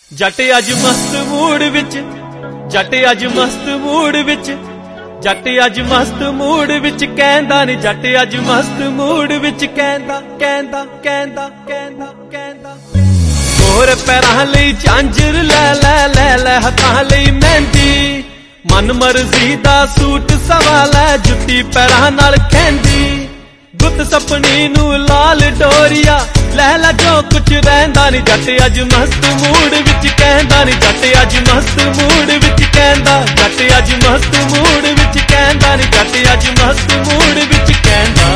जट अज मस्त मूड विच, जट अज मस्त मूड विच, जट अज मस्त मूड विच कहंदा नी जट अज मस्त मूड विच कहंदा कहंदा कहंदा कहंदा कहंदा मोर पैरां लई झांजर लै लै लै लै हत्थां लई मेहंदी मन मर्जी दा सूट सवा लै जुत्ती पैरां नाल खैंदी गुत सपनी नू लाल डोरिया लैला जो कुछ रहिंदा नी जट अज मस्त मूड विच कहंदा नी जट अज मस्त मूड विच कहंदा जट अज मस्त मूड विच कहंदा नी जट अज मस्त मूड विच कहंदा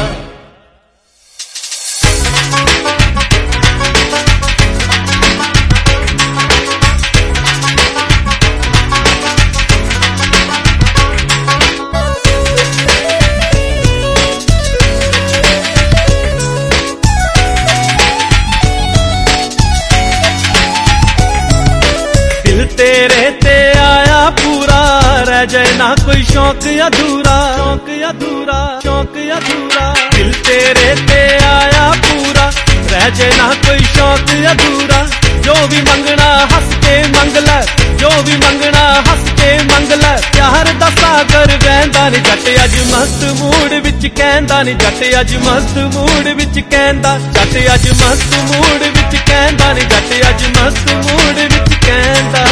तेरे ते आया पूरा रह जाए ना कोई शौक अधूरा शौक अधूरा शौक अधूरा दिल तेरे ते आया पूरा रह जाए ना कोई शौक अधूरा जो भी मंगना हंस के मंग लै जो भी मंगना हंस के मंग लै प्यार दा सागर बहंदा नी जट अज मस्त मूड विच कहंदा नी जट अज मस्त मूड विच कहंदा जट अज मस्त मूड विच कहंदा नी जट अज मस्त मूड विच कहंदा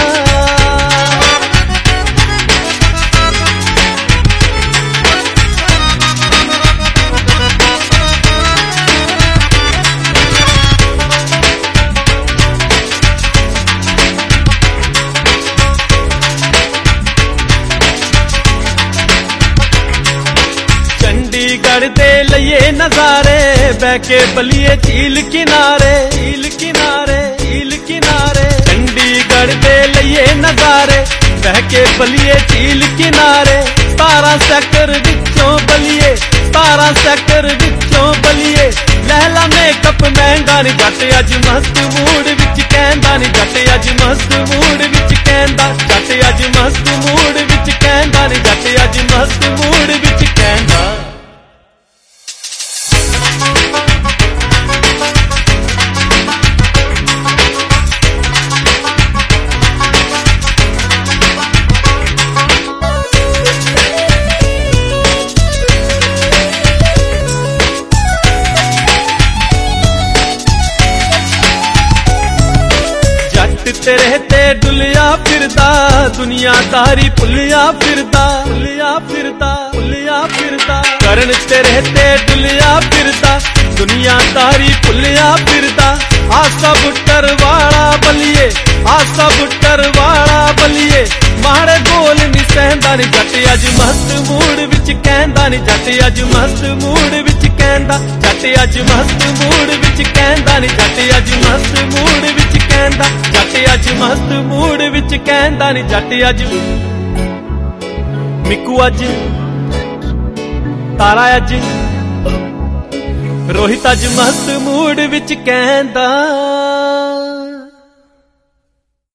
चंडीगढ़ दे लइए नजारे बह के बलिए झील किनारे झील किनारे झील किनारे चंडीगढ़ दे लइए नजारे बह के बलिए झील किनारे 17 सेक्टर विचों बलिए 17 सेक्टर विचों बलिए लहला मेकअप महंगा नी जट अज मस्त मूड विच कहंदा नी जट अज मस्त मूड विच कहंदा जट अज मस्त मूड विच कहंदा नी जट अज मस्त मूड विच कहंदा तेरे ते डुलिया फिरदा दुनियादारी भुलिया फिरदा भुलिया फिरदा भुलिया फिरदा करन तेरे ते डुलिया फिरदा दुनियादारी भुलिया फिरदा आसा बुट्टर वाला बलिए आसा बुट्टर वाला बलिए माड़े बोल नी सहंदा नी जट अज मस्त मूड विच कहंदा नी जट अज मस्त मूड विच कहंदा जट अज मस्त मूड विच कहंदा नी जट अज मस्त मूड विच कहंदा जट अज मस्त मूड विच कहंदा नी जट अज मिकू अज तारा अज रोहित अज मस्त मूड विच कहंदा।